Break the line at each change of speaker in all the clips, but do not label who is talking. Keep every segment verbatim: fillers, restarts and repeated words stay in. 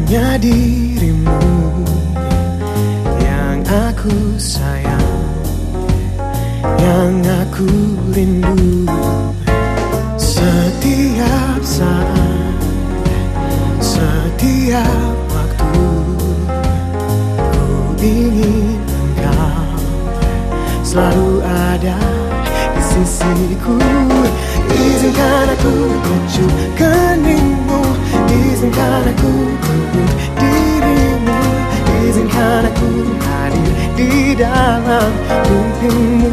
hanya dirimu yang aku sayang, yang aku rindu. Setiap saat, setiap waktu, ku ingin engkau selalu ada di sisiku. Izinkan aku kecup keningmu, izinkan aku peluk dirimu, izinkan aku hadir di dalam mimpimu.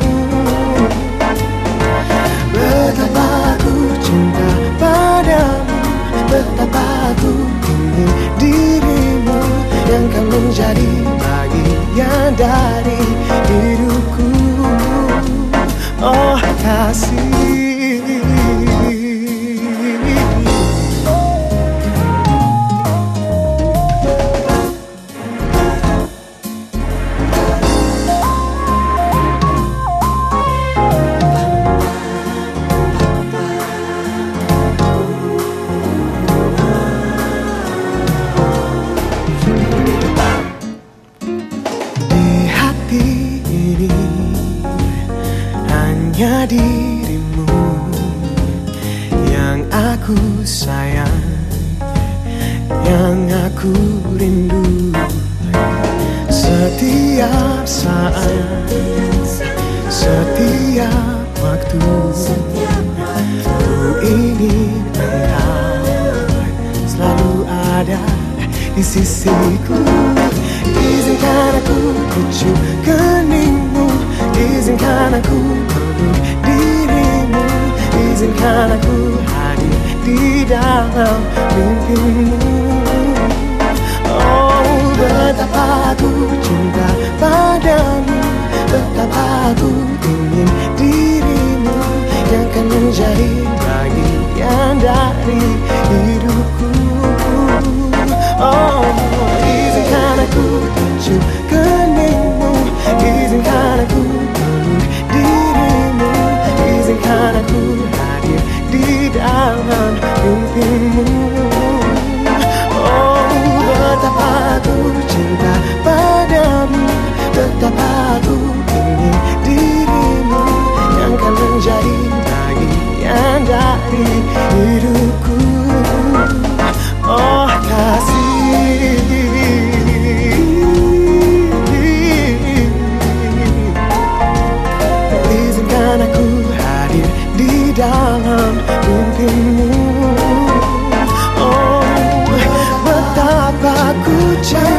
Betapa aku cinta padamu, betapa aku ingin dirimu yang kan menjadi bagian dari hidupku. Oh kasih, hanya dirimu yang aku sayang, yang aku rindu. Setiap saat, setiap waktu, ku ingin engkau selalu ada di sisiku. Izinkan aku kecup keningmu, izinkan aku peluk dirimu, izinkan aku hadir di dalam mimpimu. Oh betapa aku cinta padamu, betapa aku ingin dirimu yang kan menjadi bagian dari hidupku. Oh izinkan aku kecup keningmu, izinkan aku peluk dirimu, izinkan aku hadir di dalam mimpimu. Oh betapa aku cinta padamu, betapa aku ingin dirimu yang kan menjadi bagian dari hidupku. Oh kasih, izinkan aku hadir di dalam mimpimu. Oh betapa ku cinta